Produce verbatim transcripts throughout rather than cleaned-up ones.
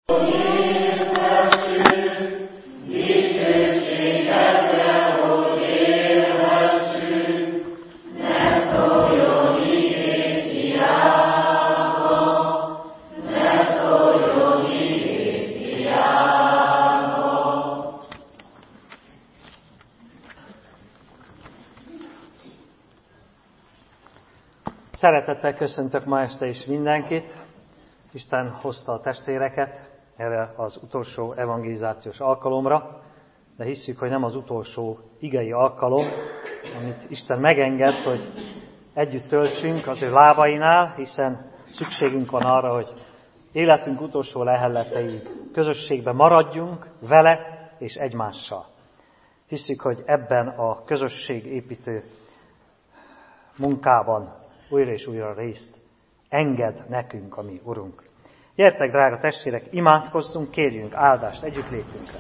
Szeretettel köszöntök ma este is mindenkit. Isten hozta a testvéreket erre az utolsó evangelizációs alkalomra, de hisszük, hogy nem az utolsó igei alkalom, amit Isten megenged, hogy együtt töltsünk az ő lábainál, hiszen szükségünk van arra, hogy életünk utolsó lehelleteig közösségben maradjunk vele és egymással. Hisszük, hogy ebben a közösségépítő munkában újra és újra részt enged nekünk a mi Urunk. Gyertek, drága testvérek, imádkozzunk, kérjünk áldást együttlétünkre.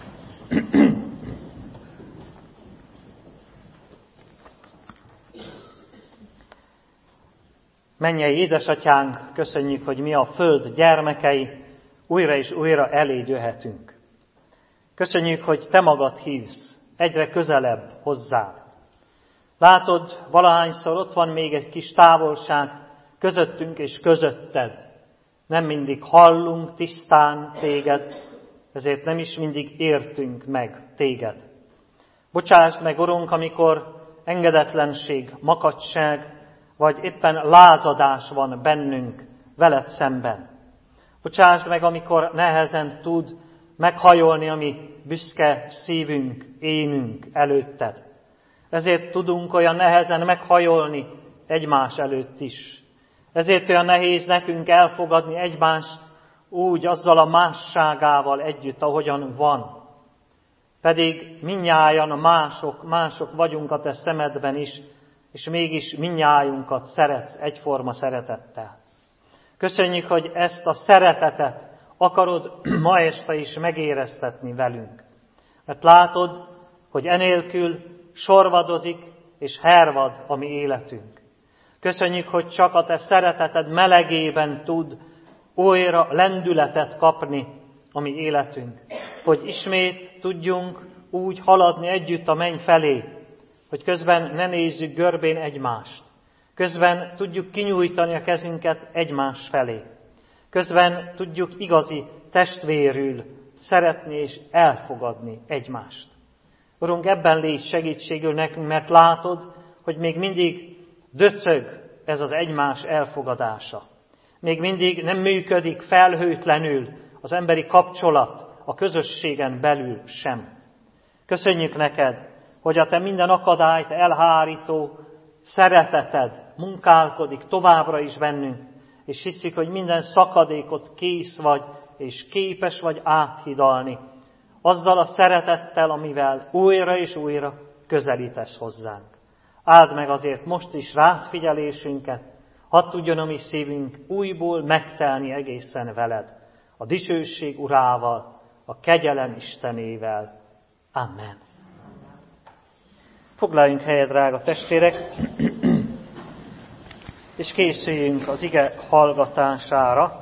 Mennyei édesatyánk, köszönjük, hogy mi a föld gyermekei újra és újra eléd jöhetünk. Köszönjük, hogy te magad hívsz egyre közelebb hozzád. Látod, valahányszor ott van még egy kis távolság közöttünk és közötted. Nem mindig hallunk tisztán téged, ezért nem is mindig értünk meg téged. Bocsásd meg, Urunk, amikor engedetlenség, makacság, vagy éppen lázadás van bennünk veled szemben. Bocsásd meg, amikor nehezen tud meghajolni a mi büszke szívünk, énünk előtted. Ezért tudunk olyan nehezen meghajolni egymás előtt is. Ezért olyan nehéz nekünk elfogadni egymást úgy, azzal a másságával együtt, ahogyan van. Pedig mindnyájan mások, mások vagyunk a te szemedben is, és mégis mindnyájunkat szeretsz egyforma szeretettel. Köszönjük, hogy ezt a szeretetet akarod ma este is megéreztetni velünk. Mert látod, hogy enélkül sorvadozik és hervad a mi életünk. Köszönjük, hogy csak a te szereteted melegében tud újra lendületet kapni a mi életünk. Hogy ismét tudjunk úgy haladni együtt a menny felé, hogy közben ne nézzük görbén egymást. Közben tudjuk kinyújtani a kezünket egymás felé. Közben tudjuk igazi testvérül szeretni és elfogadni egymást. Urunk, ebben légy segítségül nekünk, mert látod, hogy még mindig döcög ez az egymás elfogadása. Még mindig nem működik felhőtlenül az emberi kapcsolat a közösségen belül sem. Köszönjük neked, hogy a te minden akadályt elhárító szereteted munkálkodik továbbra is bennünk, és hiszük, hogy minden szakadékot kész vagy, és képes vagy áthidalni, azzal a szeretettel, amivel újra és újra közelítesz hozzánk. Áld meg azért most is rád figyelésünket, hadd tudjon a mi szívünk újból megtelni egészen veled, a dicsőség Urával, a kegyelem Istenével. Amen. Foglaljunk helyet, drága testvérek, és készüljünk az ige hallgatására,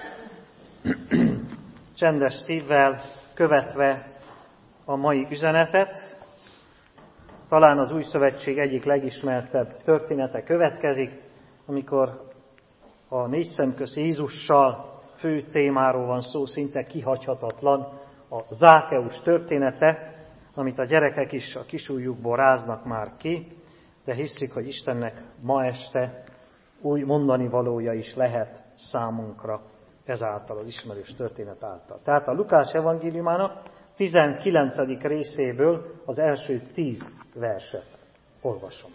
csendes szívvel, követve a mai üzenetet. Talán az Új Szövetség egyik legismertebb története következik, amikor a négy szemköz Jézussal fő témáról van szó, szinte kihagyhatatlan a Zákeus története, amit a gyerekek is a kisujjukból ráznak már ki, de hiszük, hogy Istennek ma este új mondani valója is lehet számunkra ezáltal, az ismerős történet által. Tehát a Lukács evangéliumának tizenkilencedik részéből az első tíz verset olvasom.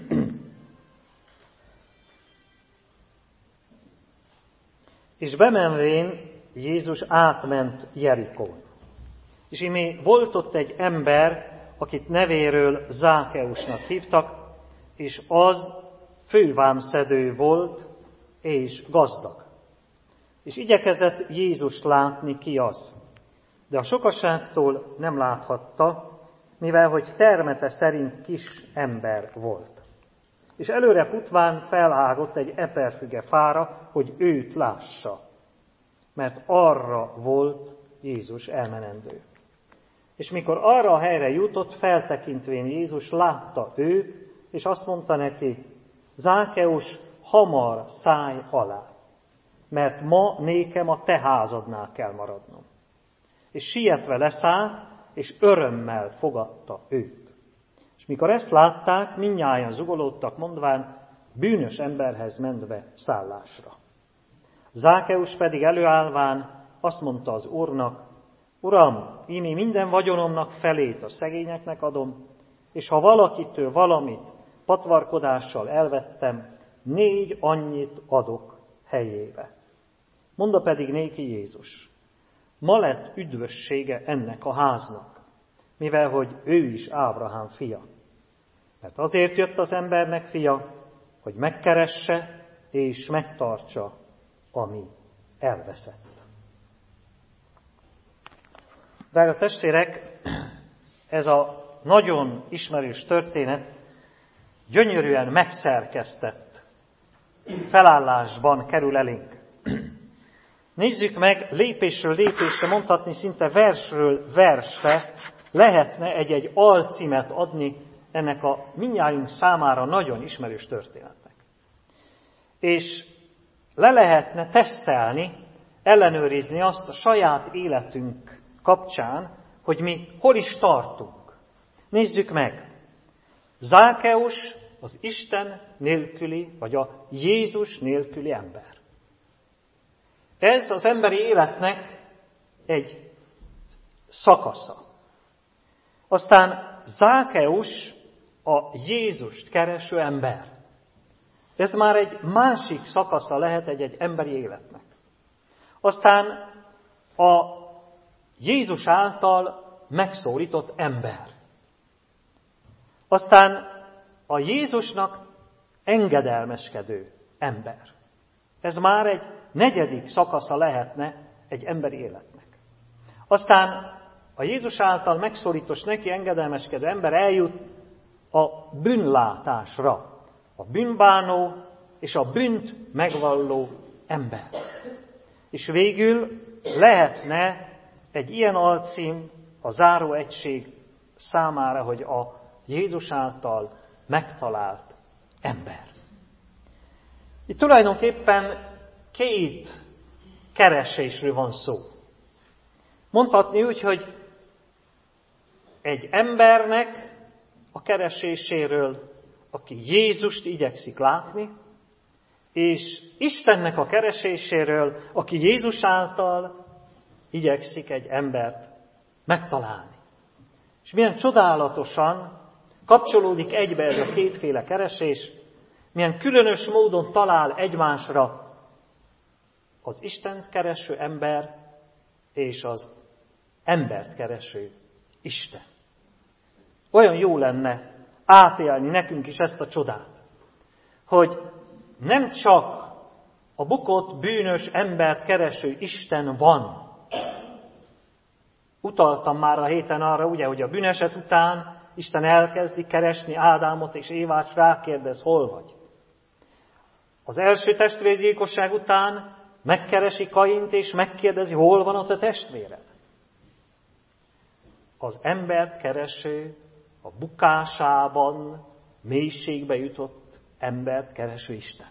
És bemenvén Jézus átment Jerikón. És imé volt ott egy ember, akit nevéről Zákeusnak hívtak, és az fővámszedő volt, és gazdag. És igyekezett Jézust látni, ki az. De a sokaságtól nem láthatta, mivel hogy termete szerint kis ember volt. És előre futván felhágott egy eperfüge fára, hogy őt lássa, mert arra volt Jézus elmenendő. És mikor arra a helyre jutott, feltekintvén Jézus látta őt, és azt mondta neki, Zákeus, hamar szállj alá, mert ma nékem a te házadnál kell maradnom. És sietve leszállt, és örömmel fogadta őt. És mikor ezt látták, mindnyájan zugolódtak, mondván, bűnös emberhez ment be szállásra. Zákeus pedig előállván azt mondta az Úrnak, Uram, íme minden vagyonomnak felét a szegényeknek adom, és ha valakitől valamit patvarkodással elvettem, négy annyit adok helyébe. Mondta pedig néki Jézus, ma lett üdvössége ennek a háznak, mivel hogy ő is Ábrahám fia. Mert azért jött az embernek fia, hogy megkeresse és megtartsa, ami elveszett. Drága testvérek, ez a nagyon ismerős történet gyönyörűen megszerkesztett felállásban kerül elénk. Nézzük meg, lépésről lépésre, mondhatni szinte versről versre lehetne egy-egy alcímet adni ennek a mindnyájunk számára nagyon ismerős történetnek. És le lehetne tesztelni, ellenőrizni azt a saját életünk kapcsán, hogy mi hol is tartunk. Nézzük meg. Zákeus az Isten nélküli, vagy a Jézus nélküli ember. Ez az emberi életnek egy szakasza. Aztán Zákeus a Jézust kereső ember. Ez már egy másik szakasza lehet egy-egy emberi életnek. Aztán a Jézus által megszólított ember. Aztán a Jézusnak engedelmeskedő ember. Ez már egy negyedik szakasza lehetne egy emberi életnek. Aztán a Jézus által megszólítós neki engedelmeskedő ember eljut a bűnlátásra. A bűnbánó és a bűnt megvalló ember. És végül lehetne egy ilyen alcím a záró egység számára, hogy a Jézus által megtalált ember. Itt tulajdonképpen két keresésről van szó. Mondhatni úgy, hogy egy embernek a kereséséről, aki Jézust igyekszik látni, és Istennek a kereséséről, aki Jézus által igyekszik egy embert megtalálni. És milyen csodálatosan kapcsolódik egybe ez a kétféle keresés, milyen különös módon talál egymásra az Istent kereső ember és az embert kereső Isten. Olyan jó lenne átélni nekünk is ezt a csodát, hogy nem csak a bukott, bűnös embert kereső Isten van. Utaltam már a héten arra, ugye, hogy a bűneset után Isten elkezdi keresni Ádámot és Évát, és rákérdez, hol vagy. Az első testvérgyilkosság után megkeresi Kaint, és megkérdezi, hol van a te testvéred. Az embert kereső, a bukásában mélységbe jutott embert kereső Isten.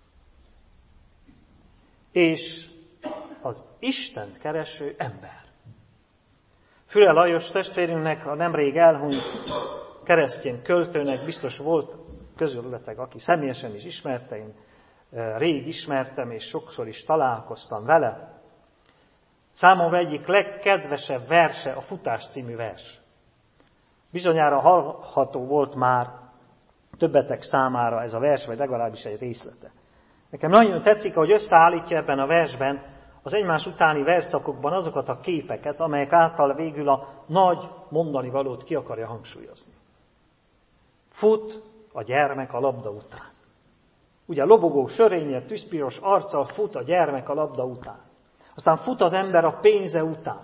És az Istent kereső ember. Füle Lajos testvérünknek, a nemrég elhunyt keresztény költőnek biztos volt közületek, aki személyesen is ismerte, én rég ismertem, és sokszor is találkoztam vele. Számomra egyik legkedvesebb verse a Futás című vers. Bizonyára hallható volt már többetek számára ez a vers, vagy legalábbis egy részlete. Nekem nagyon tetszik, hogy összeállítja ebben a versben az egymás utáni versszakokban azokat a képeket, amelyek által végül a nagy mondani valót ki akarja hangsúlyozni. Fut a gyermek a labda után. Ugye lobogó sörénye, tüszpiros arccal fut a gyermek a labda után. Aztán fut az ember a pénze után.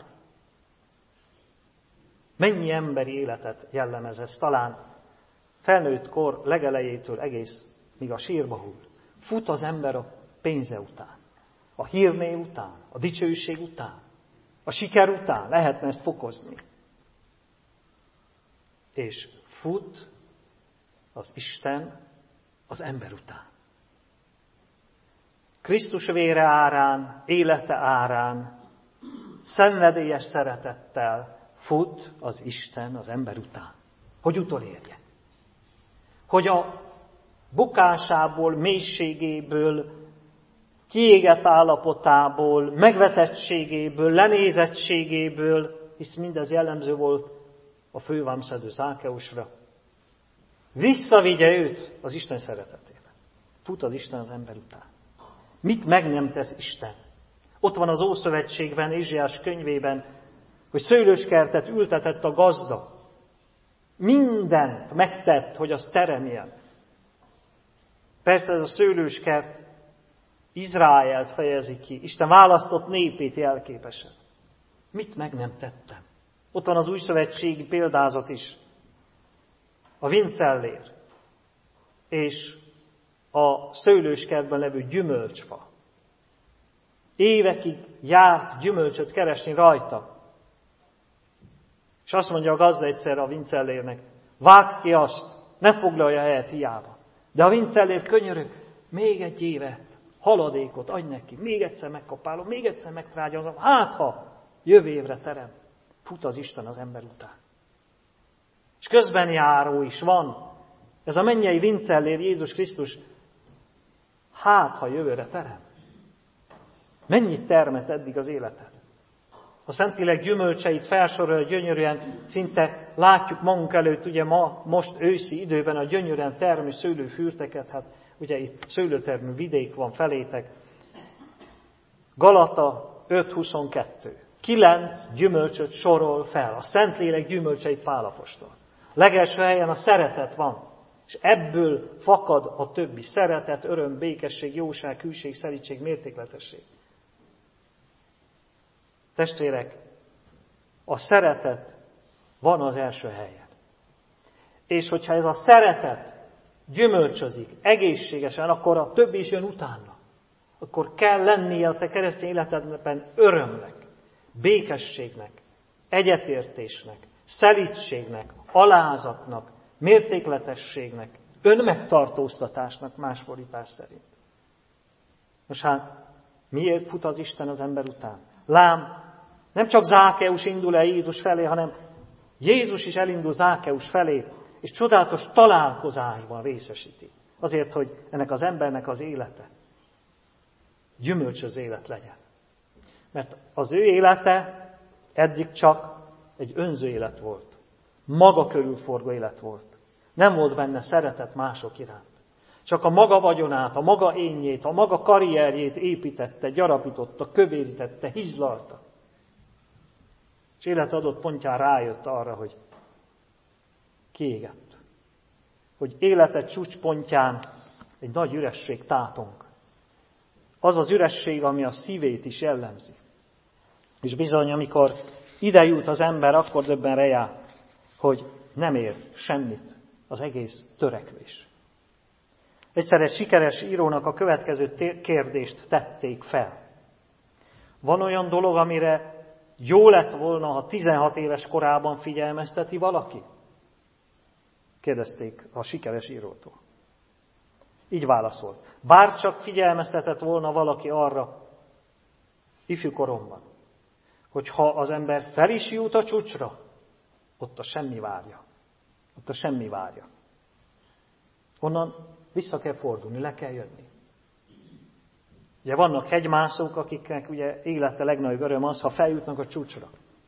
Mennyi emberi életet jellemez ez? Talán felnőtt kor legelejétől egész, míg a sírba hull. Fut az ember a pénze után, a hírnév után, a dicsőség után. A siker után lehetne ezt fokozni. És fut az Isten az ember után. Krisztus vére árán, élete árán, szenvedélyes szeretettel fut az Isten az ember után. Hogy utolérje. Hogy a bukásából, mélységéből, kiégett állapotából, megvetettségéből, lenézettségéből, hisz mindez jellemző volt a fővámszedő Zákeusra, visszavigye őt az Isten szeretetébe. Fut az Isten az ember után. Mit meg nem tesz Isten? Ott van az Ószövetségben, Ézsaiás könyvében, hogy szőlőskertet ültetett a gazda. Mindent megtett, hogy az teremjen. Persze ez a szőlőskert Izraelt fejezi ki, Isten választott népét jelképesen. Mit meg nem tettem? Ott van az újszövetségi példázat is. A vincellér és a szőlőskertben levő gyümölcsfa. Évekig járt gyümölcsöt keresni rajta. És azt mondja a gazda egyszer a vincellérnek, vágd ki azt, ne foglalja helyet hiába. De a vincellér könyörög, még egy évet, haladékot adj neki, még egyszer megkapálom, még egyszer megtrágyalom, hát ha jövő évre terem. Fut az Isten az ember után. És közben járó is van. Ez a mennyei vincellér Jézus Krisztus, hát ha jövőre terem. Mennyit termet eddig az életed? A Szentlélek gyümölcseit felsorolja gyönyörűen, szinte látjuk magunk előtt, ugye ma, most őszi időben a gyönyörűen termő szőlőfürteket, hát ugye itt szőlőtermő vidék van felétek. Galata öt huszonkettő. Kilenc gyümölcsöt sorol fel, a Szentlélek gyümölcseit Pál apostol. Legelső helyen a szeretet van, és ebből fakad a többi. Szeretet, öröm, békesség, jóság, hűség, szelídség, mértékletesség. Testvérek, a szeretet van az első helyen. És hogyha ez a szeretet gyümölcsözik egészségesen, akkor a többi is jön utána. Akkor kell lennie a te keresztény életedben örömnek, békességnek, egyetértésnek, szelídségnek, alázatnak, mértékletességnek, önmegtartóztatásnak más fordítás szerint. Most hát, miért fut az Isten az ember után? Lám, nem csak Zákeus indul el Jézus felé, hanem Jézus is elindul Zákeus felé, és csodálatos találkozásban részesíti. Azért, hogy ennek az embernek az élete gyümölcsös élet legyen. Mert az ő élete eddig csak egy önző élet volt. Maga körülforgó élet volt. Nem volt benne szeretet mások iránt. Csak a maga vagyonát, a maga énjét, a maga karrierjét építette, gyarapította, kövérítette, hizlalta. És élet adott pontján rájött arra, hogy kiégett. Hogy élete csúcspontján egy nagy üresség tátong. Az az üresség, ami a szívét is jellemzi. És bizony, amikor ide jut az ember, akkor döbben rá, hogy nem ér semmit az egész törekvés. Egyszer egy sikeres írónak a következő kérdést tették fel. Van olyan dolog, amire jó lett volna, ha tizenhat éves korában figyelmezteti valaki? Kérdezték a sikeres írótól. Így válaszolt. Bár csak figyelmeztetett volna valaki arra, ifjú koromban, hogy ha az ember fel is jut a csúcsra, ott a semmi várja. Ott a semmi várja. Onnan vissza kell fordulni, le kell jönni. Ugye vannak hegymászók, akiknek ugye élete legnagyobb öröm az, ha feljutnak a csúcsra.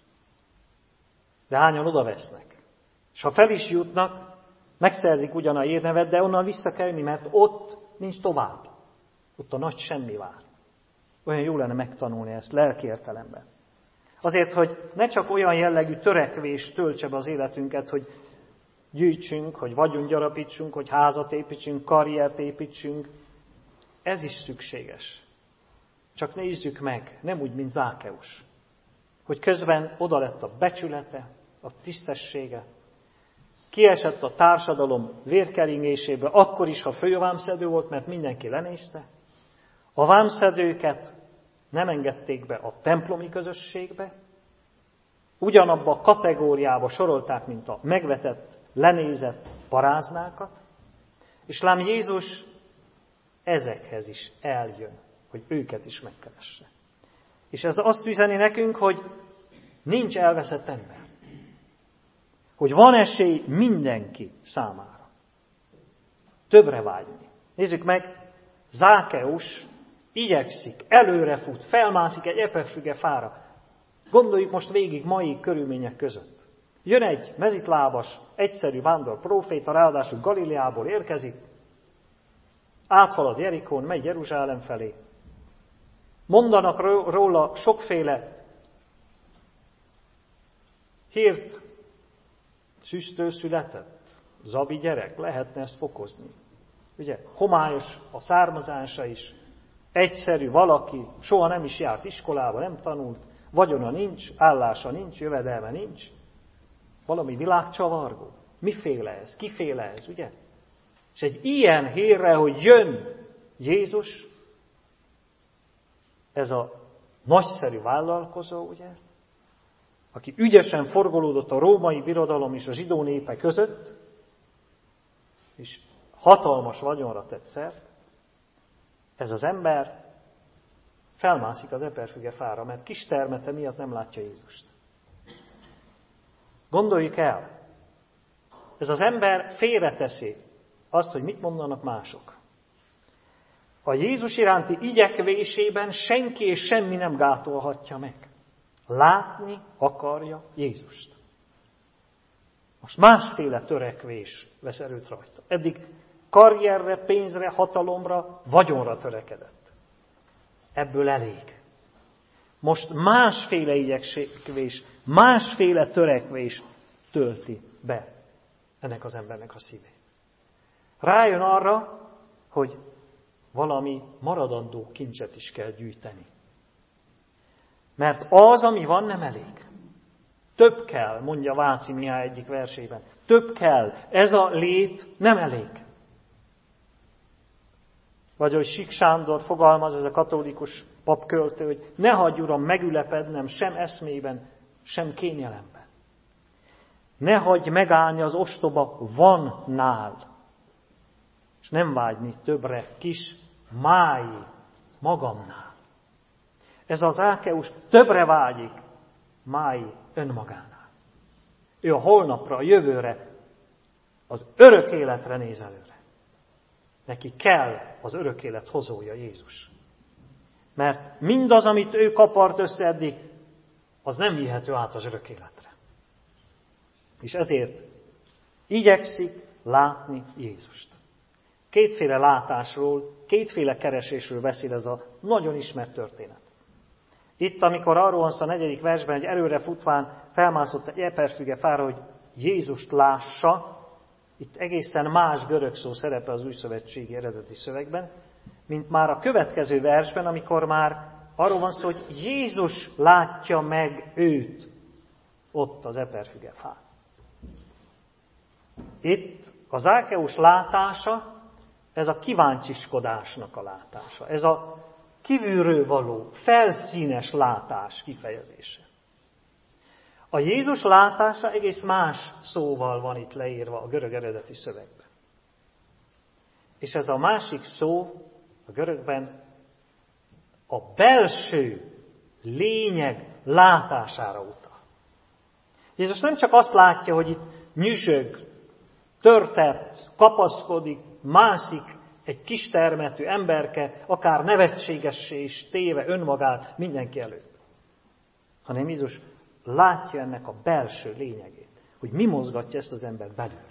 De hányan oda vesznek. És ha fel is jutnak, megszerzik ugyan a érnevet, de onnan vissza kell jönni, mert ott nincs tovább. Ott a nagy semmi vár. Olyan jó lenne megtanulni ezt lelki értelemben. Azért, hogy ne csak olyan jellegű törekvés töltse be az életünket, hogy gyűjtsünk, hogy vagyunk gyarapítsunk, hogy házat építsünk, karriert építsünk. Ez is szükséges. Csak nézzük meg, nem úgy, mint Zákeus, hogy közben oda lett a becsülete, a tisztessége, kiesett a társadalom vérkeringésébe, akkor is, ha fővámszedő volt, mert mindenki lenézte. A vámszedőket nem engedték be a templomi közösségbe, ugyanabba a kategóriába sorolták, mint a megvetett, lenézett paráznákat, és lám Jézus ezekhez is eljön, hogy őket is megkeresse. És ez azt üzeni nekünk, hogy nincs elveszett ember. Hogy van esély mindenki számára. Többre vágyni. Nézzük meg, Zákeus igyekszik, előrefut, felmászik egy eperfüge fára. Gondoljuk most végig mai körülmények között. Jön egy mezitlábas, egyszerű vándor próféta, ráadásul Galileából érkezik, áthalad Jerikón, megy Jeruzsálem felé. Mondanak róla sokféle hírt, szüsztő született, zabi gyerek, lehetne ezt fokozni. Ugye, homályos a származása is, egyszerű valaki, soha nem is járt iskolába, nem tanult, vagyona nincs, állása nincs, jövedelme nincs. Valami világcsavargó. Miféle ez? Kiféle ez, ugye? És egy ilyen hírre, hogy jön Jézus, ez a nagyszerű vállalkozó, ugye? Aki ügyesen forgolódott a római birodalom és a zsidó népe között, és hatalmas vagyonra tett szert, ez az ember felmászik az eperfüge fára, mert kis termete miatt nem látja Jézust. Gondoljuk el, ez az ember félreteszi azt, hogy mit mondanak mások. A Jézus iránti igyekvésében senki és semmi nem gátolhatja meg. Látni akarja Jézust. Most másféle törekvés vesz erőt rajta. Eddig karrierre, pénzre, hatalomra, vagyonra törekedett. Ebből elég. Most másféle igyekvés, másféle törekvés tölti be ennek az embernek a szívét. Rájön arra, hogy valami maradandó kincset is kell gyűjteni. Mert az, ami van, nem elég. Több kell, mondja Váci Mihály egyik versében. Több kell. Ez a lét nem elég. Vagy hogy Sik Sándor fogalmaz, ez a katolikus papköltő, hogy ne hagyj, Uram, megülepednem sem eszmében, sem kényelemben. Ne hagyj megállni az ostoba vannál, és nem vágyni többre kis mái magamnál. Ez az Zákeus többre vágyik mái önmagánál. Ő a holnapra, a jövőre, az örök életre néz előre. Neki kell az örök élet hozója Jézus. Mert mindaz, amit ő kapart össze eddig, az nem vihető át az örök életre. És ezért igyekszik látni Jézust. Kétféle látásról, kétféle keresésről beszél ez a nagyon ismert történet. Itt, amikor arról van szó a negyedik versben, hogy előre futván felmászott egy eperfüge fára, hogy Jézust lássa, itt egészen más görög szó szerepel az újszövetségi eredeti szövegben, mint már a következő versben, amikor már arról van szó, hogy Jézus látja meg őt ott az eperfüge fán. Itt a Zákeus látása, ez a kíváncsiskodásnak a látása. Ez a kívülről való, felszínes látás kifejezése. A Jézus látása egész más szóval van itt leírva a görög eredeti szövegben. És ez a másik szó a görögben a belső lényeg látására utal. Jézus nem csak azt látja, hogy itt nyüzsög, törtett, kapaszkodik, mászik egy kistermetű emberke, akár nevetségessé is téve önmagát mindenki előtt. Hanem Jézus látja ennek a belső lényegét, hogy mi mozgatja ezt az embert belülről.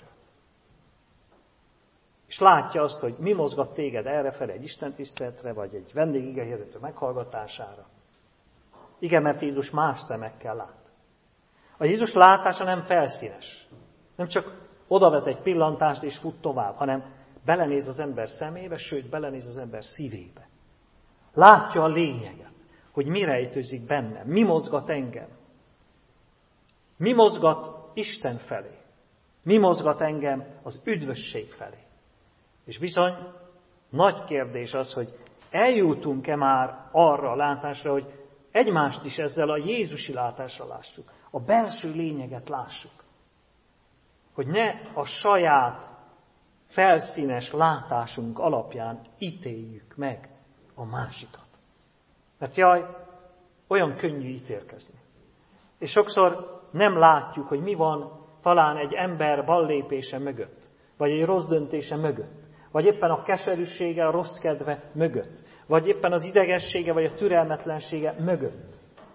És látja azt, hogy mi mozgat téged errefele egy istentiszteletre, vagy egy vendégigehirdető meghallgatására. Igen, mert Jézus más szemekkel lát. A Jézus látása nem felszínes. Nem csak odavet egy pillantást és fut tovább, hanem belenéz az ember szemébe, sőt, belenéz az ember szívébe. Látja a lényeget, hogy mi rejtőzik bennem, mi mozgat engem. Mi mozgat Isten felé. Mi mozgat engem az üdvösség felé. És bizony, nagy kérdés az, hogy eljutunk-e már arra a látásra, hogy egymást is ezzel a Jézusi látással lássuk. A belső lényeget lássuk. Hogy ne a saját felszínes látásunk alapján ítéljük meg a másikat. Mert jaj, olyan könnyű ítélkezni. És sokszor nem látjuk, hogy mi van talán egy ember ballépése mögött, vagy egy rossz döntése mögött, vagy éppen a keserűsége, a rossz kedve mögött, vagy éppen az idegessége, vagy a türelmetlensége mögött.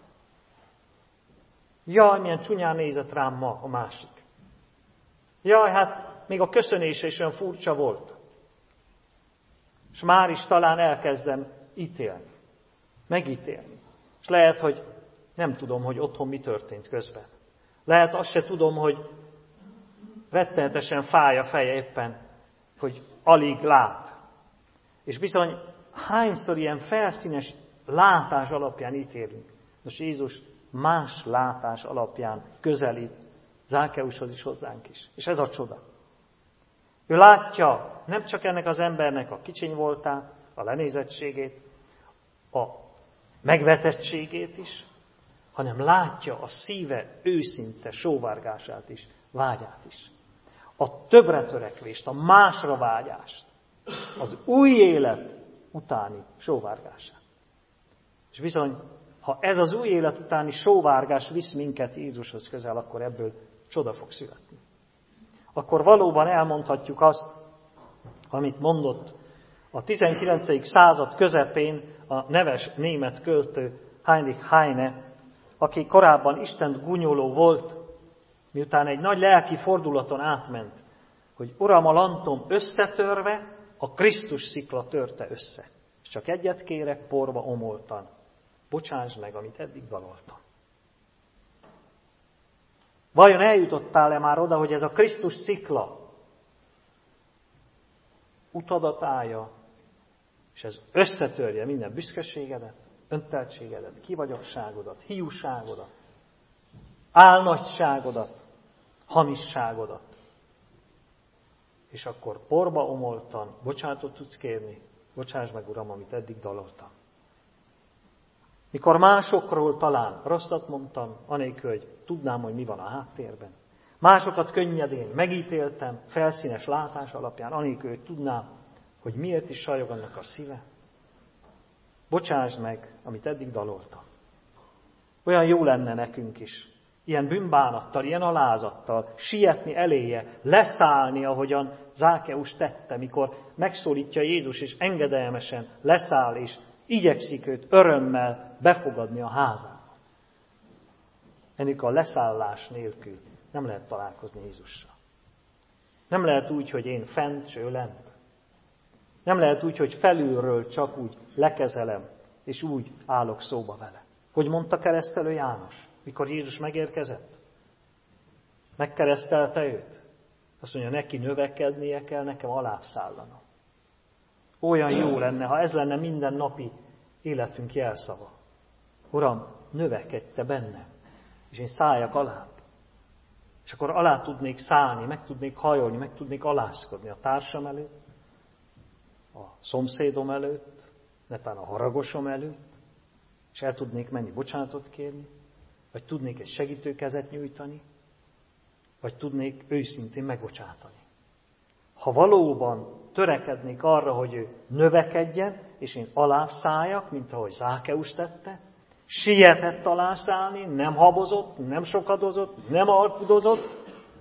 Jaj, milyen csúnyán nézett rám ma a másik. Jaj, hát még a köszönése is olyan furcsa volt. És már is talán elkezdem ítélni, megítélni. És lehet, hogy nem tudom, hogy otthon mi történt közben. Lehet azt se tudom, hogy rettenetesen fáj a feje éppen, hogy alig lát. És bizony hányszor ilyen felszínes látás alapján ítélünk. Most Jézus más látás alapján közelít Zákeushoz is, hozzánk is. És ez a csoda. Ő látja nem csak ennek az embernek a kicsiny voltát, a lenézettségét, a megvetettségét is, hanem látja a szíve őszinte sóvárgását is, vágyát is. A többre törekvést, a másra vágyást, az új élet utáni sóvárgását. És bizony, ha ez az új élet utáni sóvárgás visz minket Jézushoz közel, akkor ebből csoda fog születni. Akkor valóban elmondhatjuk azt, amit mondott a tizenkilencedik század közepén a neves német költő Heinrich Heine, aki korábban Istent gúnyoló volt, miután egy nagy lelki fordulaton átment, hogy Uram, a lantom összetörve, a Krisztus szikla törte össze. És csak egyet kérek, porba omoltan. Bocsáss meg, amit eddig daloltam. Vajon eljutottál-e már oda, hogy ez a Krisztus szikla utadat állja, és ez összetörje minden büszkeségedet, önteltségedet, kivagyogságodat, hiúságodat, álnagyságodat, hamisságodat. És akkor porba omoltan bocsánatot tudsz kérni, bocsáss meg, Uram, amit eddig daloltam. Mikor másokról talán rosszat mondtam, anélkül, hogy tudnám, hogy mi van a háttérben. Másokat könnyedén megítéltem, felszínes látás alapján, anélkül, hogy tudnám, hogy miért is sajog annak a szíve. Bocsásd meg, amit eddig daloltam. Olyan jó lenne nekünk is, ilyen bűnbánattal, ilyen alázattal sietni eléje, leszállni, ahogyan Zákeus tette, mikor megszólítja Jézus, és engedelmesen leszáll, és igyekszik őt örömmel befogadni a házába. Ennek a leszállás nélkül nem lehet találkozni Jézussal. Nem lehet úgy, hogy én fent, és ő lent. Nem lehet úgy, hogy felülről csak úgy lekezelem, és úgy állok szóba vele. Hogy mondta keresztelő János, mikor Jézus megérkezett? Megkeresztelte őt? Azt mondja, neki növekednie kell, nekem alább szállanom. Olyan jó lenne, ha ez lenne minden napi életünk jelszava. Uram, növekedj te bennem, és én szálljak alább. És akkor alá tudnék szállni, meg tudnék hajolni, meg tudnék alázkodni a társam előtt, a szomszédom előtt, netán a haragosom előtt, és el tudnék menni bocsánatot kérni, vagy tudnék egy segítőkezet nyújtani, vagy tudnék őszintén megbocsátani. Ha valóban törekednék arra, hogy ő növekedjen, és én alább szálljak, mint ahogy Zákeus tette, sietett alászállni, nem habozott, nem sokadozott, nem alkudozott,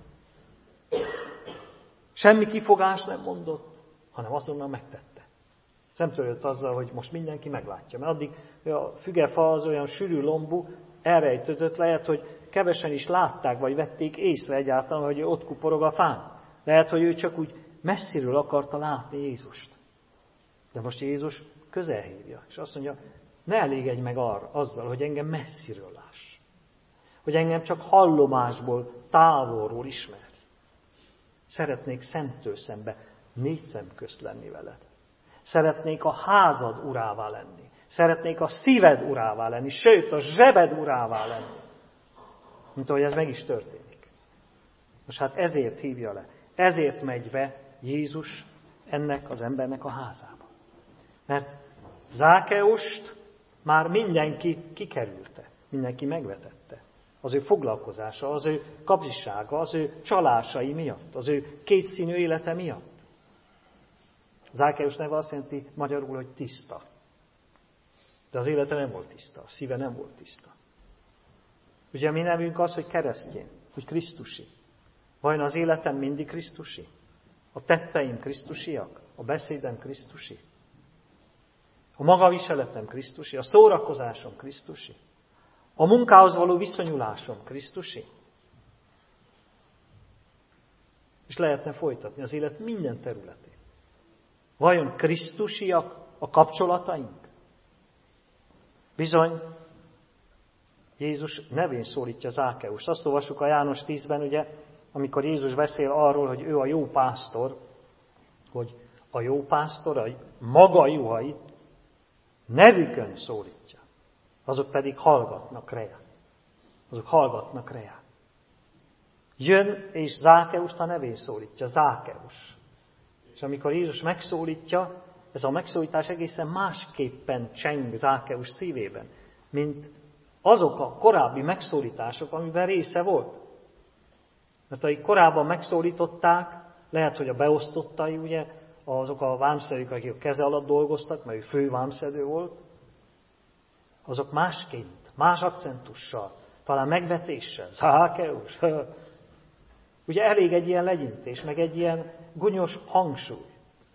semmi kifogást nem mondott, hanem azonnal megtette. Nem törődött azzal, hogy most mindenki meglátja. Mert addig a fügefa az olyan sűrű lombú, elrejtődött, lehet, hogy kevesen is látták, vagy vették észre egyáltalán, hogy ő ott kuporog a fán. Lehet, hogy ő csak úgy messziről akarta látni Jézust. De most Jézus közel hívja, és azt mondja, ne elégedj meg arra, azzal, hogy engem messziről láss. Hogy engem csak hallomásból, távolról ismerj. Szeretnék szemtől szembe négy szem közt lenni veled. Szeretnék a házad urává lenni. Szeretnék a szíved urává lenni, sőt a zsebed urává lenni. Mint ahogy ez meg is történik. Most hát ezért hívja le, ezért megy be Jézus ennek az embernek a házába. Mert Zákeust már mindenki kikerülte, mindenki megvetette. Az ő foglalkozása, az ő kapzsisága, az ő csalásai miatt, az ő kétszínű élete miatt. Zákeus neve azt jelenti magyarul, hogy tiszta. De az élete nem volt tiszta, a szíve nem volt tiszta. Ugye mi nevünk az, hogy keresztény, hogy Krisztusi. Vajon az életem mindig Krisztusi? A tetteim Krisztusiak? A beszédem Krisztusi? A magaviseletem Krisztusi? A szórakozásom Krisztusi? A munkához való viszonyulásom Krisztusi? És lehetne folytatni az élet minden területén. Vajon Krisztusiak a kapcsolataink? Bizony, Jézus nevén szólítja Zákeust. Azt olvassuk a János tízben, ugye, amikor Jézus beszél arról, hogy ő a jó pásztor, hogy a jó pásztor a maga juhait nevükön szólítja. Azok pedig hallgatnak rá. Azok hallgatnak rá. Jön és Zákeust a nevén szólítja, Zákeus. És amikor Jézus megszólítja, ez a megszólítás egészen másképpen cseng Zákeus szívében, mint azok a korábbi megszólítások, amiben része volt. Mert akik korábban megszólították, lehet, hogy a beosztottai, ugye, azok a vámszedők, akik a keze alatt dolgoztak, mert ő fő vámszedő volt, azok másként, más akcentussal, talán megvetéssel, Zákeus. Ugye elég egy ilyen legyintés, meg egy ilyen gúnyos hangsúly.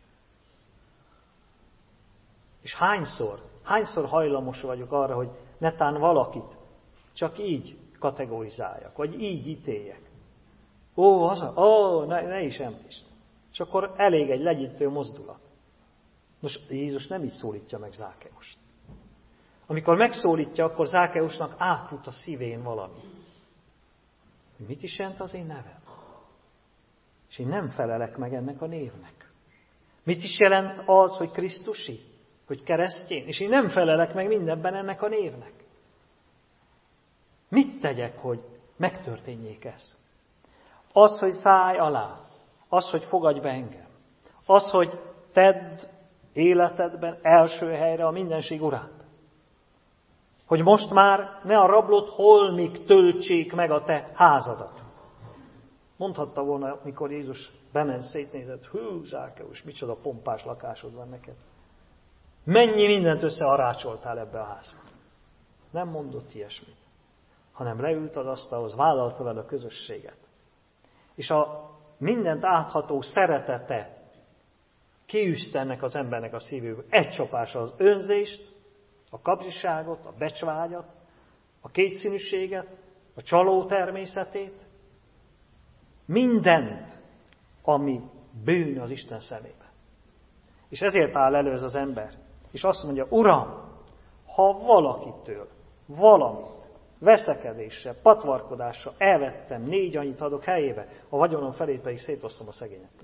És hányszor, hányszor hajlamos vagyok arra, hogy netán valakit csak így kategorizáljak, vagy így ítéljek. Ó, az a, ó, ne, ne is említsd. És akkor elég egy legyintő mozdulat. Nos, Jézus nem így szólítja meg Zákeust. Amikor megszólítja, akkor Zákeusnak átfut a szívén valami. Mit is jelent az én nevem? És én nem felelek meg ennek a névnek. Mit is jelent az, hogy Krisztusi? Hogy keresztény? És én nem felelek meg mindenben ennek a névnek. Mit tegyek, hogy megtörténjék ez? Az, hogy szállj alá. Az, hogy fogadj be engem. Az, hogy tedd életedben első helyre a mindenség urát. Hogy most már ne a rablott holmik töltsék meg a te házadat. Mondhatta volna, mikor Jézus bement, szétnézett, hú, Zákeus, micsoda pompás lakásod van neked. Mennyi mindent összearácsoltál ebbe a házba. Nem mondott ilyesmit, hanem leült az asztalhoz, vállalta vele a közösséget. És a mindent átható szeretete kiűzte ennek az embernek a szívéből. Egy csapásra az önzést, a kapzsiságot, a becsvágyat, a kétszínűséget, a csaló természetét, mindent, ami bűn az Isten szemébe. És ezért áll elő ez az ember. És azt mondja, Uram, ha valakitől valamit veszekedéssel, patvarkodással elvettem, négy annyit adok helyébe, a vagyonom felét pedig szétosztom a szegényeknek.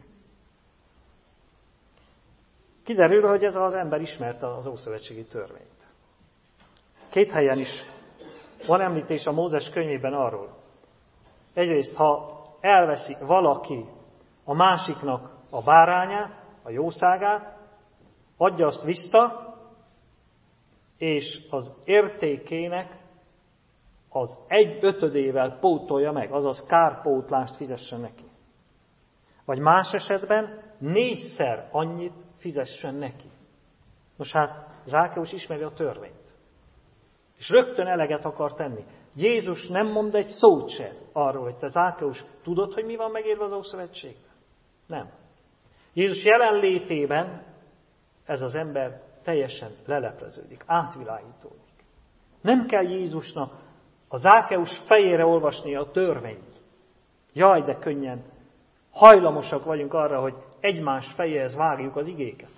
Kiderül, hogy ez az ember ismerte az ószövetségi törvényt. Két helyen is van említés a Mózes könyvében arról. Egyrészt, ha elveszi valaki a másiknak a bárányát, a jószágát, adja azt vissza, és az értékének az egy ötödével pótolja meg, azaz kárpótlást fizessen neki. Vagy más esetben négyszer annyit fizessen neki. Nos hát, Zákeus ismeri a törvényt. És rögtön eleget akar tenni. Jézus nem mond egy szót se arról, hogy te Zákeus, tudod, hogy mi van megírva az Ószövetségben? Nem. Jézus jelenlétében ez az ember teljesen lelepleződik, átvilágítódik. Nem kell Jézusnak a Zákeus fejére olvasnia a törvényt. Jaj, de könnyen hajlamosak vagyunk arra, hogy egymás fejéhez vágjuk az igéket.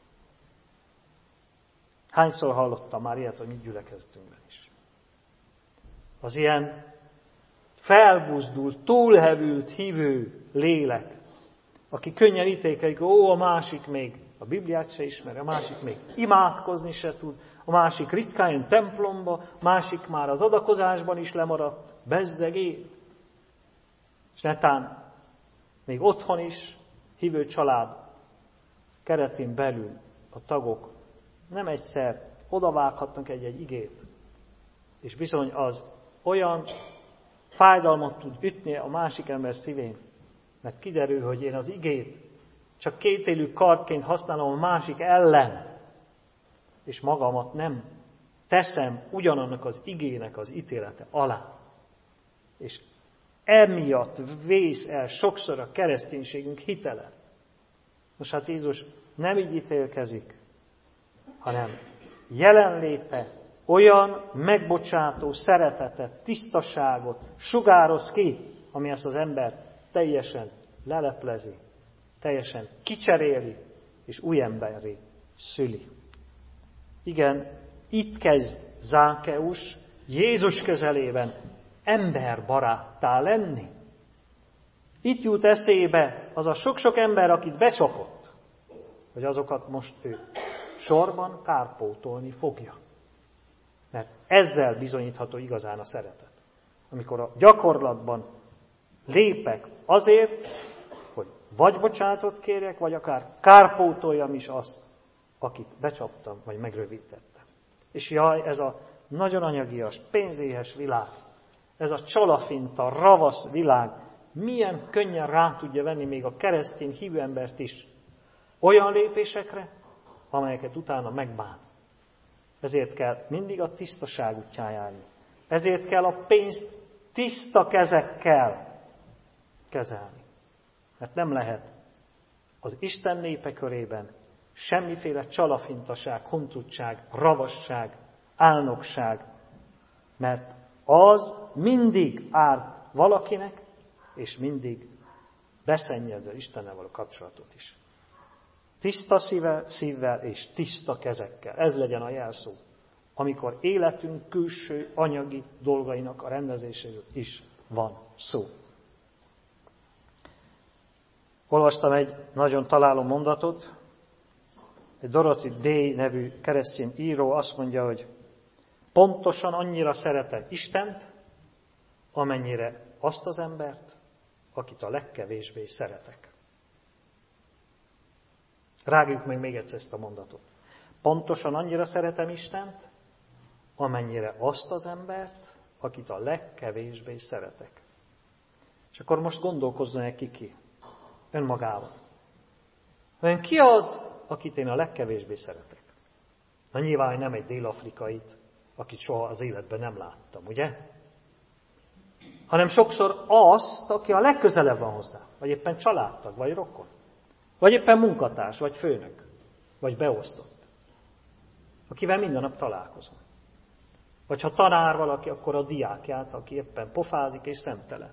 Hányszor hallottam már ilyet, hogy mi gyülekezetünkben is. Az ilyen felbuzdult, túlhevült, hívő lélek, aki könnyen ítélkedik, ó, a másik még a Bibliát se ismeri, a másik még imádkozni se tud, a másik ritkán jön templomba, a másik már az adakozásban is lemaradt, bezzeg él. És netán még otthon is, hívő család keretén belül a tagok nem egyszer odavághatnak egy-egy igét, és bizony az olyan fájdalmat tud ütni a másik ember szívén, mert kiderül, hogy én az igét csak kétélű kardként használom a másik ellen, és magamat nem teszem ugyanannak az igének az ítélete alá. És emiatt vész el sokszor a kereszténységünk hitele. Most hát Jézus nem így ítélkezik, hanem jelenléte olyan megbocsátó szeretetet, tisztaságot sugároz ki, ami ezt az ember teljesen leleplezi, teljesen kicseréli, és új emberré szüli. Igen, itt kezd Zákeus Jézus közelében emberbaráttá lenni. Itt jut eszébe az a sok-sok ember, akit becsapott, hogy azokat most ő sorban kárpótolni fogja. Mert ezzel bizonyítható igazán a szeretet. Amikor a gyakorlatban lépek azért, hogy vagy bocsánatot kérjek, vagy akár kárpótoljam is azt, akit becsaptam, vagy megrövidítettem. És jaj, ez a nagyon anyagias, pénzéhes világ, ez a csalafinta, ravasz világ, milyen könnyen rá tudja venni még a keresztény hívő embert is olyan lépésekre, amelyeket utána megbán. Ezért kell mindig a tisztaság útján járni. Ezért kell a pénzt tiszta kezekkel kezelni. Mert nem lehet az Isten népe körében semmiféle csalafintaság, huncutság, ravasság, álnokság, mert az mindig árt valakinek, és mindig beszennyezze Istennel való kapcsolatot is. Tiszta szívvel, szívvel és tiszta kezekkel. Ez legyen a jelszó, amikor életünk külső anyagi dolgainak a rendezéséről is van szó. Olvastam egy nagyon találó mondatot, egy Dorothy Day nevű keresztény író azt mondja, hogy pontosan annyira szeretem Istent, amennyire azt az embert, akit a legkevésbé szeretek. Rágjuk meg még egyszer ezt a mondatot. Pontosan annyira szeretem Istent, amennyire azt az embert, akit a legkevésbé szeretek. És akkor most gondolkozzon el ki ki. Önmagában. Ön ki az, akit én a legkevésbé szeretek? Na nyilván, hogy nem egy dél-afrikait, akit soha az életben nem láttam, ugye? Hanem sokszor azt, aki a legközelebb van hozzá. Vagy éppen családtag, vagy rokon. Vagy éppen munkatárs, vagy főnök, vagy beosztott. Akivel minden nap találkozom. Vagy ha tanár valaki, akkor a diákját, aki éppen pofázik és szemtelen.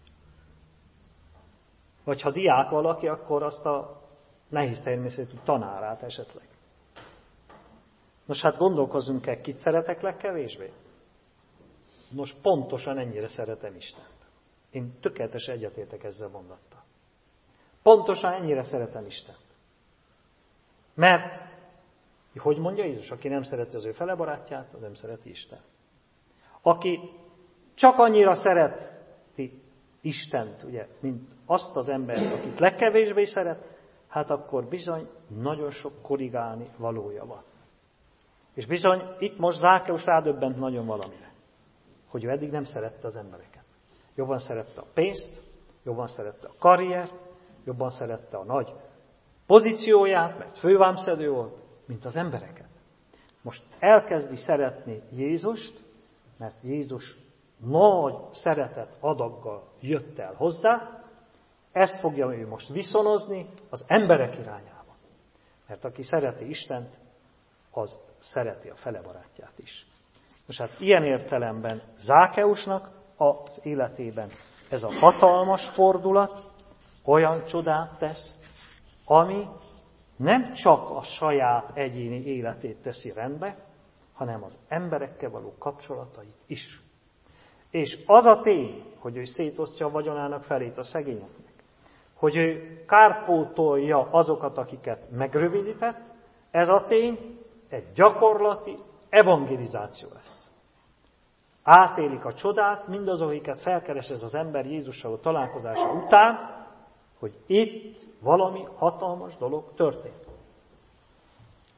Vagy ha diák valaki, akkor azt a nehéz természetű tanárát esetleg. Nos, hát gondolkozzunk el, kit szeretek legkevésbé? Nos, pontosan ennyire szeretem Istent. Én tökéletesen egyetértek ezzel a mondattal. Pontosan ennyire szeretem Istent. Mert, hogy mondja Jézus, aki nem szereti az ő fele barátját, az nem szereti Isten. Aki csak annyira szereti Istent, ugye, mint azt az embert, akit legkevésbé szeret, hát akkor bizony nagyon sok korrigálni valója van. És bizony itt most Zákeus rádöbbent nagyon valamire, hogy ő eddig nem szerette az embereket. Jobban szerette a pénzt, jobban szerette a karriert, jobban szerette a nagy pozícióját, mert fővámszedő volt, mint az embereket. Most elkezdi szeretni Jézust, mert Jézus nagy szeretet adaggal jött el hozzá, ezt fogja ő most viszonozni az emberek irányába. Mert aki szereti Istent, az szereti a fele barátját is. Most hát ilyen értelemben Zákeusnak az életében ez a hatalmas fordulat olyan csodát tesz, ami nem csak a saját egyéni életét teszi rendbe, hanem az emberekkel való kapcsolatait is. És az a tény, hogy ő szétosztja a vagyonának felét a szegényeknek, hogy ő kárpótolja azokat, akiket megrövidített, ez a tény egy gyakorlati evangelizáció lesz. Átélik a csodát mindazok, akiket felkeres ez az ember Jézussal találkozása után, hogy itt valami hatalmas dolog történt.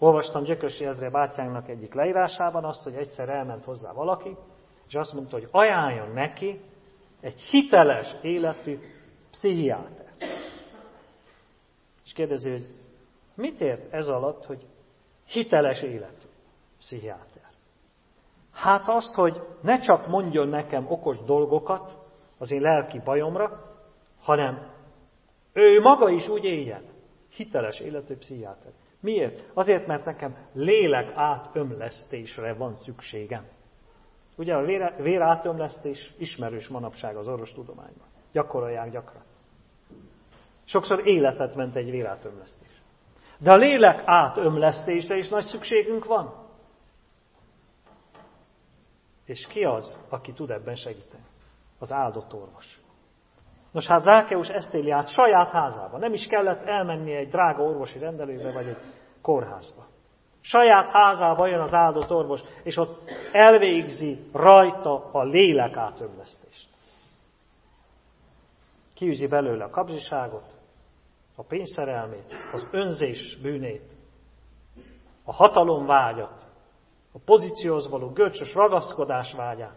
Olvastam Gyökösi Endre bátyánknak egyik leírásában azt, hogy egyszer elment hozzá valaki, és azt mondta, hogy ajánljon neki egy hiteles életű pszichiáter. És kérdezi, hogy mit ért ez alatt, hogy hiteles életű pszichiáter? Hát azt, hogy ne csak mondjon nekem okos dolgokat az én lelki bajomra, hanem ő maga is úgy éljen. Hiteles életű pszichiáter. Miért? Azért, mert nekem lélek átömlesztésre van szükségem. Ugye a vér, vér átömlesztés ismerős manapság az orvostudományban. Gyakorolják gyakran. Sokszor életet ment egy vérátömlesztés. De a lélek átömlesztésre is nagy szükségünk van. És ki az, aki tud ebben segíteni? Az áldott orvos. Nos hát Zákeus ezt éli át saját házában. Nem is kellett elmenni egy drága orvosi rendelőbe, vagy egy kórházba. Saját házába jön az áldott orvos, és ott elvégzi rajta a lélek átömlesztést. Kiűzi belőle a kapzsiságot, a pénzszerelmét, az önzés bűnét, a hatalomvágyat, a pozícióhoz való görcsös ragaszkodás vágyát,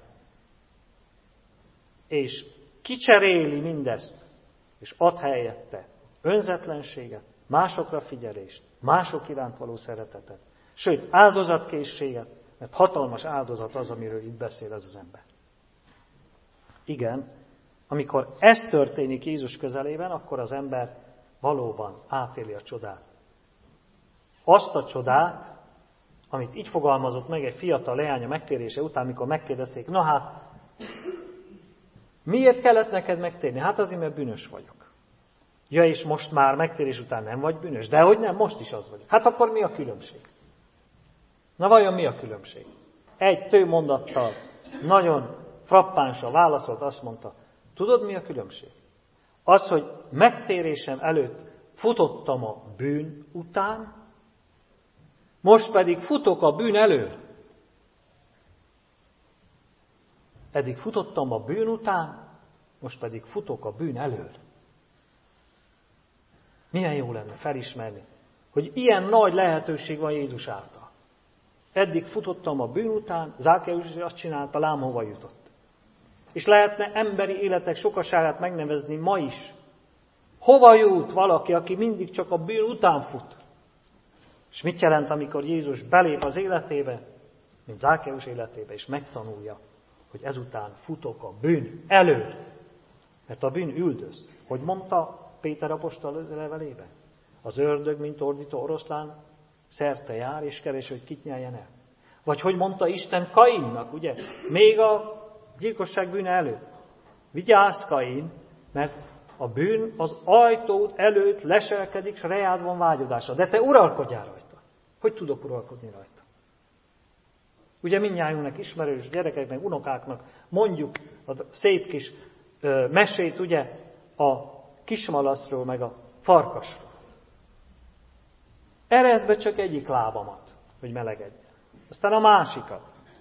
és kicseréli mindezt, és ad helyette önzetlenséget, másokra figyelést, mások iránt való szeretetet, sőt, áldozatkészséget, mert hatalmas áldozat az, amiről itt beszél ez az ember. Igen, amikor ez történik Jézus közelében, akkor az ember valóban átéli a csodát. Azt a csodát, amit így fogalmazott meg egy fiatal leánya megtérése után, mikor megkérdezték, na hát, miért kellett neked megtérni? Hát azért, mert bűnös vagyok. Ja, és most már megtérés után nem vagy bűnös? Dehogy nem, most is az vagyok. Hát akkor mi a különbség? Na vajon mi a különbség? Egy tő mondattal nagyon frappánsan válaszolt, azt mondta, tudod mi a különbség? Az, hogy megtérésem előtt futottam a bűn után, most pedig futok a bűn elől. Eddig futottam a bűn után, most pedig futok a bűn elől. Milyen jó lenne felismerni, hogy ilyen nagy lehetőség van Jézus által. Eddig futottam a bűn után, Zákeus azt csinálta, lám hova jutott. És lehetne emberi életek sokaságát megnevezni ma is. Hova jut valaki, aki mindig csak a bűn után fut? És mit jelent, amikor Jézus belép az életébe, mint Zákeus életébe, és megtanulja, hogy ezután futok a bűn elől. Mert a bűn üldöz. Hogy mondta Péter apostol levelében? Az ördög, mint ordító oroszlán, szerte jár, és keres, hogy kit nyeljen el. Vagy hogy mondta Isten Kainnak, ugye? Még a gyilkosság bűne előtt. Vigyázz, Kain, mert a bűn az ajtód előtt leselkedik, s reád van vágyodása. De te uralkodjál rajta. Hogy tudok uralkodni rajta? Ugye mindnyájunknak ismerős gyerekeknek, unokáknak mondjuk a szép kis ö, mesét, ugye, a kismalaszról, meg a farkasról. Erezd be csak egyik lábamat, hogy melegedjen. Aztán a másikat.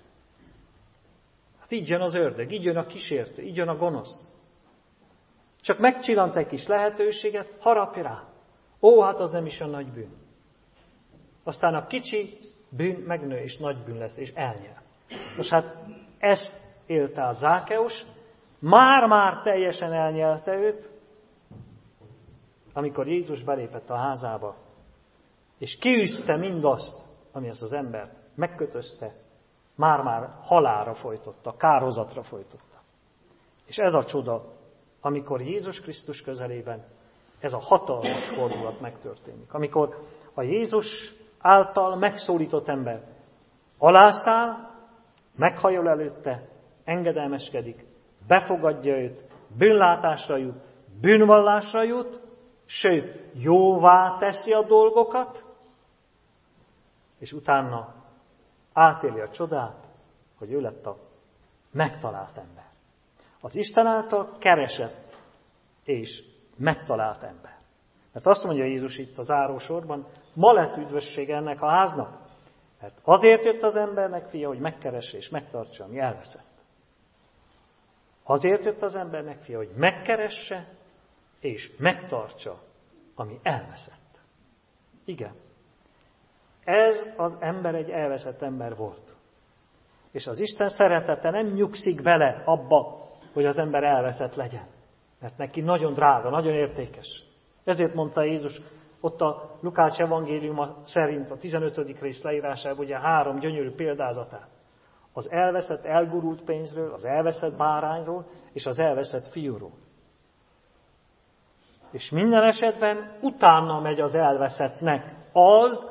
Hát így jön az ördög, így jön a kísértő, így jön a gonosz. Csak megcsillant egy kis lehetőséget, harapj rá. Ó, hát az nem is a nagy bűn. Aztán a kicsi bűn megnő, és nagy bűn lesz, és elnyel. Most hát ezt élte át Zákeus, már-már teljesen elnyelte őt, amikor Jézus belépett a házába, és kiűzte mindazt, ami azt az ember megkötözte, már-már halálra folytotta, kárhozatra folytotta. És ez a csoda, amikor Jézus Krisztus közelében ez a hatalmas fordulat megtörténik. Amikor a Jézus által megszólított ember alászáll, meghajol előtte, engedelmeskedik, befogadja őt, bűnlátásra jut, bűnvallásra jut, sőt, jóvá teszi a dolgokat, és utána átéli a csodát, hogy ő lett a megtalált ember. Az Isten által keresett és megtalált ember. Mert azt mondja Jézus itt a zárósorban, ma lett üdvösség ennek a háznak, mert azért jött az embernek fia, hogy megkeresse és megtartsa, ami elveszett. Azért jött az embernek fia, hogy megkeresse és megtartsa, ami elveszett. Igen. Ez az ember egy elveszett ember volt. És az Isten szeretete nem nyugszik bele abba, hogy az ember elveszett legyen. Mert neki nagyon drága, nagyon értékes. Ezért mondta Jézus, ott a Lukács evangéliuma szerint a tizenötödik rész leírásában ugye három gyönyörű példázatát. Az elveszett, elgurult pénzről, az elveszett bárányról és az elveszett fiúról. És minden esetben utána megy az elveszettnek az,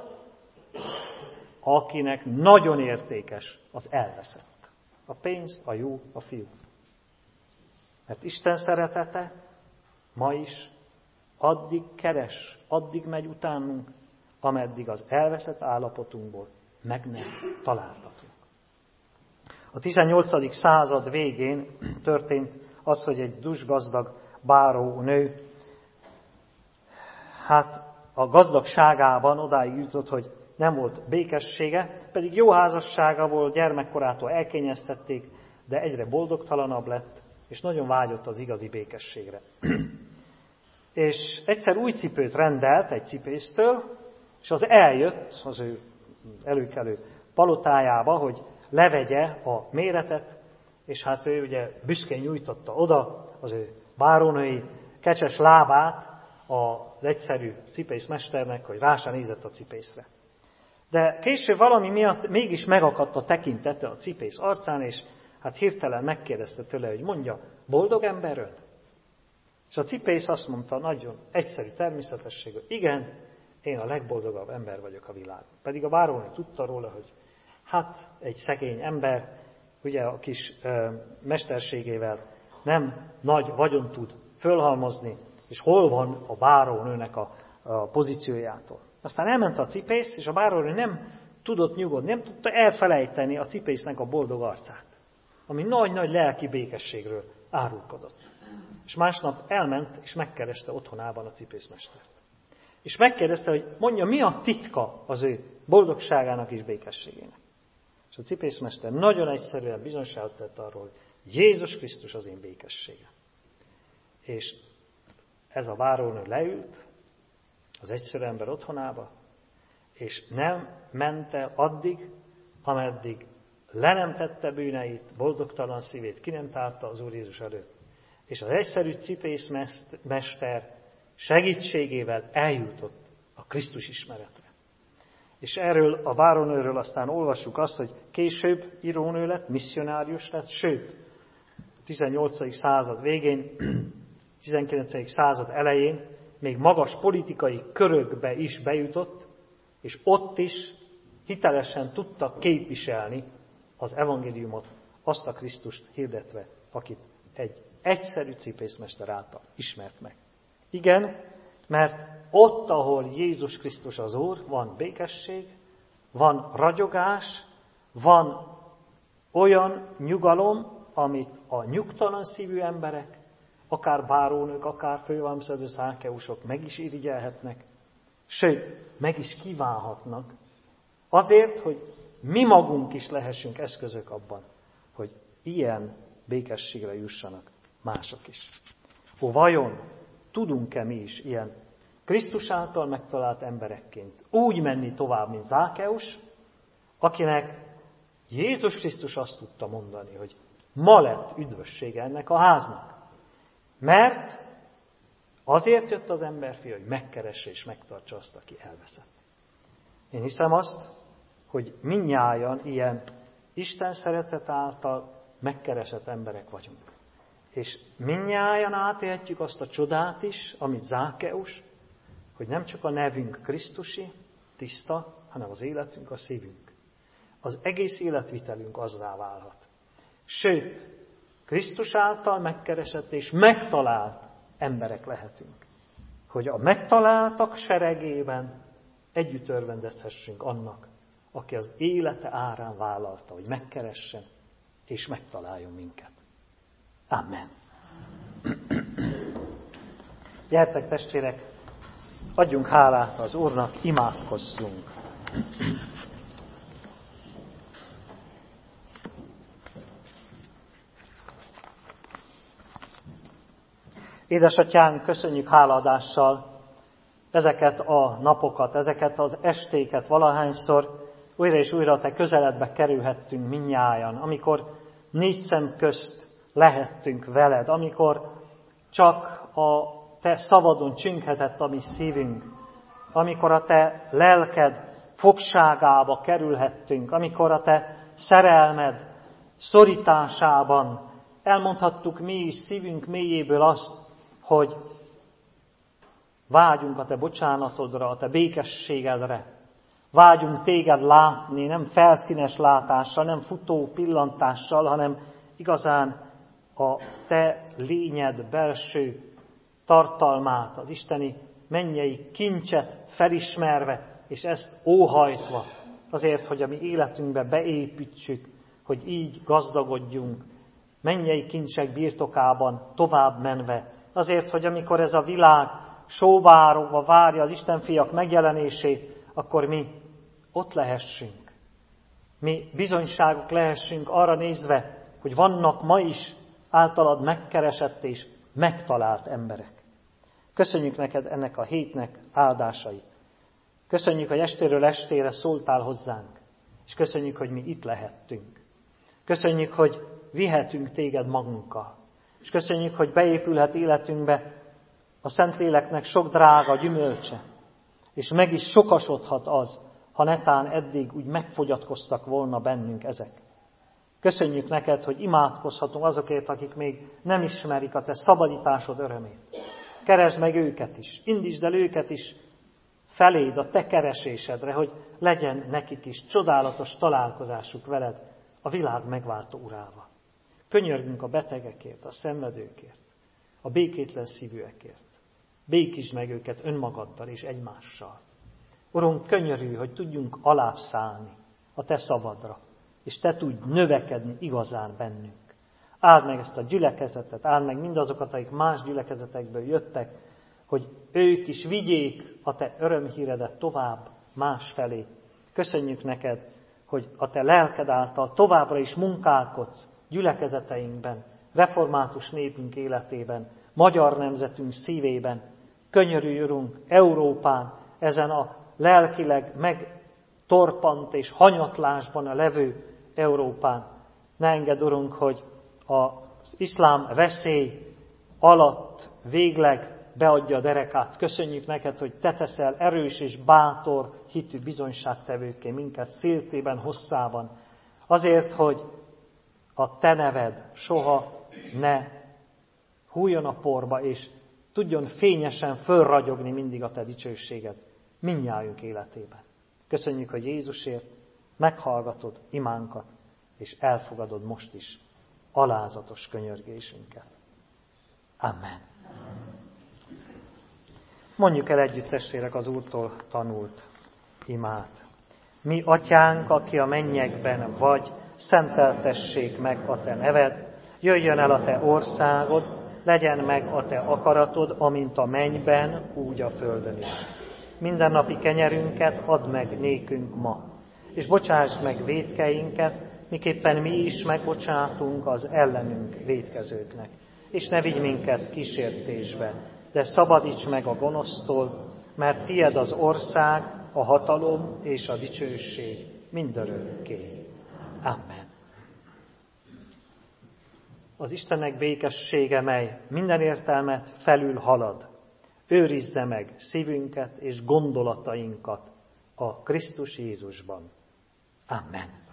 akinek nagyon értékes az elveszett. A pénz, a jó, a fiú. Mert Isten szeretete ma is addig keres, addig megy utánunk, ameddig az elveszett állapotunkból meg nem találtatunk. A tizennyolcadik század végén történt az, hogy egy dusgazdag báró nő, hát a gazdagságában odáig jutott, hogy nem volt békessége, pedig jó házassága volt, gyermekkorától elkényeztették, de egyre boldogtalanabb lett, és nagyon vágyott az igazi békességre. És egyszer új cipőt rendelt egy cipésztől, és az eljött az ő előkelő palotájába, hogy levegye a méretet, és hát ő ugye büszkén nyújtotta oda az ő bárónői kecses lábát az egyszerű cipészmesternek, hogy rá sem nézett a cipészre. De később valami miatt mégis megakadt a tekintete a cipész arcán, és hát hirtelen megkérdezte tőle, hogy mondja, boldog ember ön? És a cipész azt mondta nagyon egyszerű természetesség, hogy igen, én a legboldogabb ember vagyok a világon. Pedig a bárónő tudta róla, hogy hát egy szegény ember, ugye a kis ö, mesterségével nem nagy vagyon tud fölhalmozni, és hol van a bárónőnek a, a pozíciójától. Aztán elment a cipész, és a bárónő nem tudott nyugodni, nem tudta elfelejteni a cipésznek a boldog arcát, ami nagy-nagy lelki békességről árulkodott. És másnap elment, és megkereste otthonában a cipészmestert. És megkérdezte, hogy mondja, mi a titka az ő boldogságának és békességének. És a cipészmester nagyon egyszerűen bizonyságot tett arról, hogy Jézus Krisztus az én békességem. És ez a bárónő leült az egyszerű ember otthonába, és nem ment el addig, ameddig le nem tette bűneit, boldogtalan szívét ki nem tárta az Úr Jézus előtt. És az egyszerű cipészmester segítségével eljutott a Krisztus ismeretre. És erről a bárónőről aztán olvassuk azt, hogy később írónő lett, misszionárius lett, sőt, a tizennyolcadik század végén, tizenkilencedik század elején még magas politikai körökbe is bejutott, és ott is hitelesen tudta képviselni az evangéliumot, azt a Krisztust hirdetve, akit egy egyszerű cipészmester által ismert meg. Igen, mert ott, ahol Jézus Krisztus az Úr, van békesség, van ragyogás, van olyan nyugalom, amit a nyugtalan szívű emberek, akár bárónők, akár fővámszedő Zákkeusok meg is irigyelhetnek, sőt, meg is kívánhatnak, azért, hogy mi magunk is lehessünk eszközök abban, hogy ilyen békességre jussanak mások is. Ó, vajon tudunk-e mi is ilyen Krisztus által megtalált emberekként úgy menni tovább, mint Zákkeus, akinek Jézus Krisztus azt tudta mondani, hogy ma lett üdvössége ennek a háznak. Mert azért jött az emberfia, hogy megkeresse és megtartsa azt, aki elveszett. Én hiszem azt, hogy mindnyájan ilyen Isten szeretet által megkeresett emberek vagyunk. És mindnyájan átélhetjük azt a csodát is, amit Zákkeus, hogy nem csak a nevünk Krisztusi, tiszta, hanem az életünk, a szívünk. Az egész életvitelünk azzá válhat. Sőt, Krisztus által megkeresett és megtalált emberek lehetünk. Hogy a megtaláltak seregében együtt örvendezhessünk annak, aki az élete árán vállalta, hogy megkeressen és megtaláljon minket. Amen. Gyertek, testvérek, adjunk hálát az Úrnak, imádkozzunk. Édesatyánk, köszönjük hálaadással, ezeket a napokat, ezeket az estéket valahányszor újra és újra Te közeledbe kerülhettünk mindnyájan, amikor négy szem közt lehettünk veled, amikor csak a Te szavadon csünghetett a mi szívünk, amikor a Te lelked fogságába kerülhettünk, amikor a Te szerelmed szorításában elmondhattuk mi is szívünk mélyéből azt, hogy vágyunk a Te bocsánatodra, a Te békességedre. Vágyunk Téged látni, nem felszínes látással, nem futó pillantással, hanem igazán a Te lényed belső tartalmát, az isteni mennyei kincset felismerve, és ezt óhajtva, azért, hogy a mi életünkbe beépítsük, hogy így gazdagodjunk, mennyei kincsek birtokában tovább menve. Azért, hogy amikor ez a világ sóvárogva várja az Istenfiak megjelenését, akkor mi ott lehessünk. Mi bizonyságok lehessünk arra nézve, hogy vannak ma is általad megkeresett és megtalált emberek. Köszönjük neked ennek a hétnek áldásait. Köszönjük, hogy estéről estére szóltál hozzánk, és köszönjük, hogy mi itt lehettünk. Köszönjük, hogy vihetünk téged magunkkal, és köszönjük, hogy beépülhet életünkbe a Szentléleknek sok drága gyümölcse, és meg is sokasodhat az, ha netán eddig úgy megfogyatkoztak volna bennünk ezek. Köszönjük neked, hogy imádkozhatunk azokért, akik még nem ismerik a te szabadításod örömét. Keresd meg őket is, indítsd el őket is feléd, a te keresésedre, hogy legyen nekik is csodálatos találkozásuk veled, a világ megváltó urával. Könyörgünk a betegekért, a szenvedőkért, a békétlen szívűekért. Békítsd meg őket önmagaddal és egymással. Urunk, könyörülj, hogy tudjunk alább szállni a te szabadra, és te tudj növekedni igazán bennünk. Áld meg ezt a gyülekezetet, áld meg mindazokat, akik más gyülekezetekből jöttek, hogy ők is vigyék a te örömhíredet tovább másfelé. Köszönjük neked, hogy a te lelked által továbbra is munkálkodsz gyülekezeteinkben, református népünk életében, magyar nemzetünk szívében. Könyörülj, Urunk, Európán, ezen a lelkileg megtorpant és hanyatlásban a levő Európán. Ne engedd, Urunk, hogy az iszlám veszély alatt végleg beadja a derekát. Köszönjük neked, hogy te teszel erős és bátor hitű bizonyságtevőkké minket széltében, hosszában. Azért, hogy a te neved soha ne hújjon a porba, és tudjon fényesen fölragyogni mindig a te dicsőséged mindnyájunk életében. Köszönjük, hogy Jézusért meghallgatod imánkat, és elfogadod most is alázatos könyörgésünket. Amen. Mondjuk el együtt, testvérek, az Úrtól tanult imát. Mi, Atyánk, aki a mennyekben vagy, szenteltessék meg a te neved, jöjjön el a te országod, legyen meg a te akaratod, amint a mennyben, úgy a földön is. Mindennapi kenyerünket add meg nékünk ma, és bocsásd meg vétkeinket, miképpen mi is megbocsátunk az ellenünk vétkezőknek. És ne vigy minket kísértésbe, de szabadíts meg a gonosztól, mert tied az ország, a hatalom és a dicsőség mindörökké. Amen. Az Istennek békessége, mely minden értelmet felül halad, őrizze meg szívünket és gondolatainkat a Krisztus Jézusban. Amen.